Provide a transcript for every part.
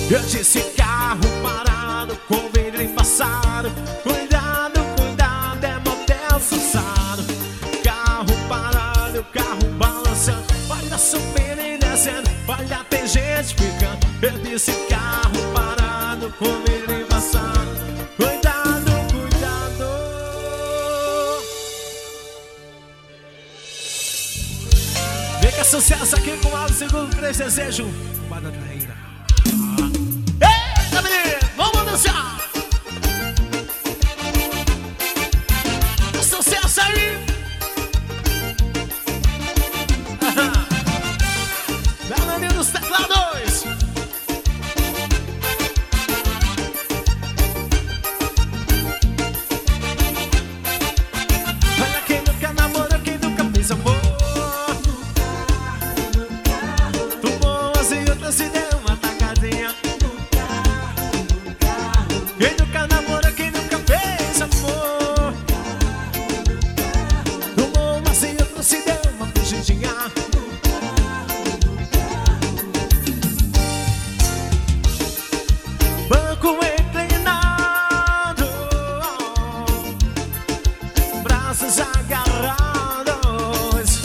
Eu disse carro parado, com vidro embaçado. Cuidado, cuidado, é motel forçado. Carro parado, carro balançando. Olha subindo e descendo, olha tem gente ficando. Eu disse carro parado, com vidro embaçado. Cuidado, cuidado. Vem cá, sucesso aqui com o Aldo Segundo, 3 Desejo. Bada traíra. Eita, menino, vamos dançar. Sucesso aí. Belaninho dos teclados. Olha quem nunca namorou, quem nunca fez amor. Tomou umas e outras e deu uma tacadinha. Quem nunca namorou, quem nunca fez amor. Tomou umas e outras e deu uma fugidinha. Banco inclinado, braços agarrados,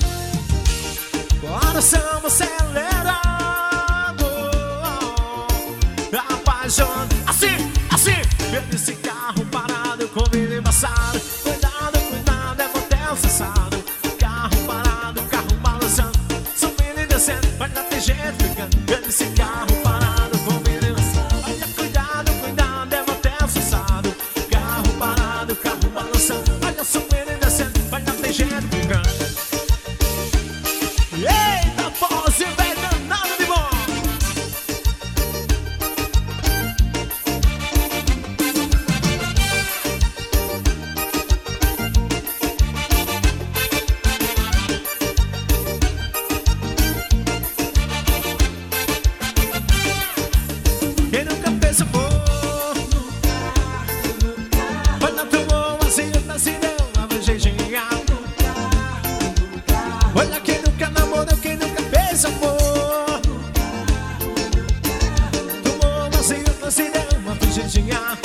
coração acelerado, apaixonado. Assim, assim, esse carro parado, com vidro embaçado. Cuidado, cuidado, é motel cessado. Carro parado, carro balançando, subindo e descendo, olha tem gente ficando. Esse carro parado, com vidro embaçado. Olha, cuidado, cuidado, é motel cessado. Carro parado, carro balançando, olha subindo e descendo, olha tem gente ficando. Eita, pose, velho, nada de bom. Quem nunca fez amor, olha, tomou uma cinta, se deu uma beijinha. Olha quem nunca namorou, quem nunca fez amor. Tomou uma cinta, se deu uma beijinha.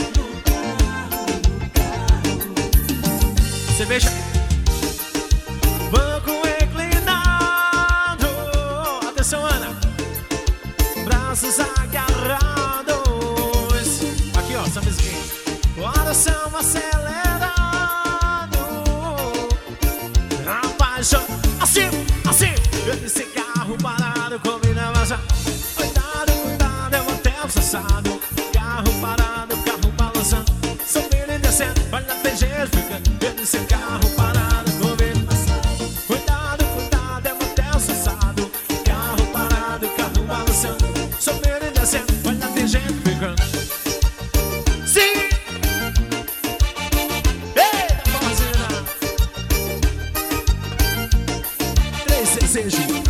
Cerveja. Banco inclinado. Atenção, Ana. Braços agarrados. Aqui, ó, essa musiquinha. Coração acelerado. Apaixonado. Assim, assim. Esse carro parado, combina vazar. Cuidado, cuidado, é um hotel cessado. Carro parado, carro balançando, subindo e descendo, olha tem gente ficando. Esse carro parado, combina vazar. Cuidado, cuidado, é um hotel cessado. Carro parado, carro balançando, subindo e descendo, olha tem gente ficando. Sim! Eita, parceira! 3 Desejos.